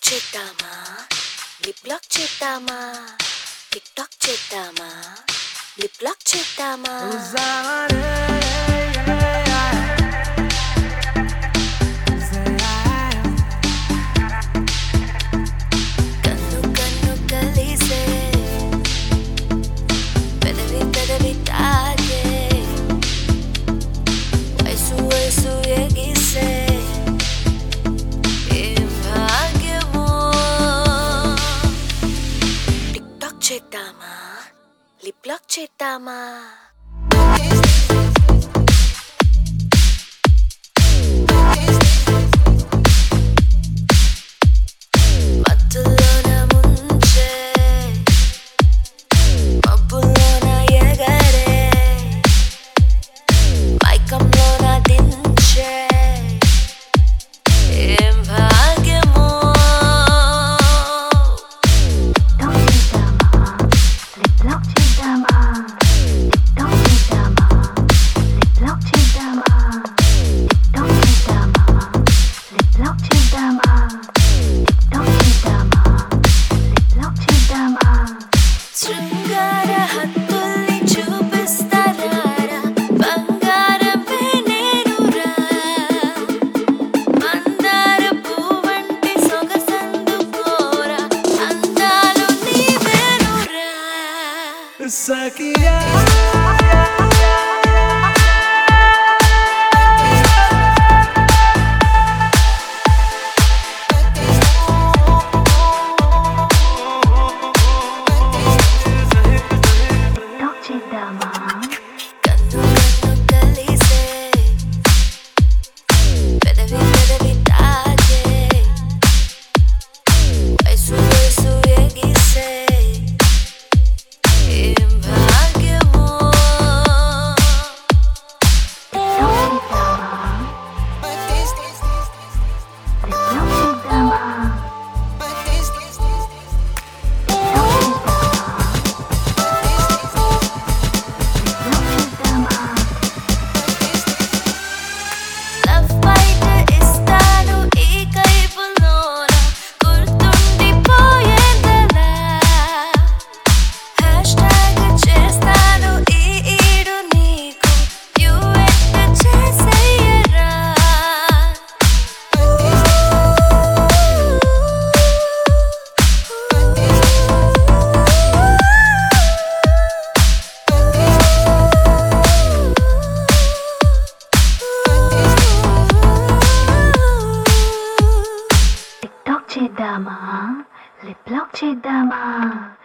చేద్దామా lip lock చేద్దామా tick tock చేద్దామా లిప్ లాక్ చేద్దామా కన్ను కన్ను కలిసే పెదవి పెదవి తాగే వయసు వయసు ఎగిసే చేద్దామా లిప్ లాక్ చేద్దామా మత్తులోన ముంచే మబ్బులోన ఎగరే మైకంలోన దించే ఏం భాగ్యమో శృంగార హద్దుల్ని చూపిస్తారా బంగారమే నేనురా మందార పువ్వంటి సొగసందుకోరా అందాలు నీవేనురా సఖియా కన్ను కన్ను కలిసే పెదవి పెదవి తాగే వయసు వయసు ఎగిసే ఏం భాగ్యమో చేద్దామా లిప్ లాక్ చేద్దామా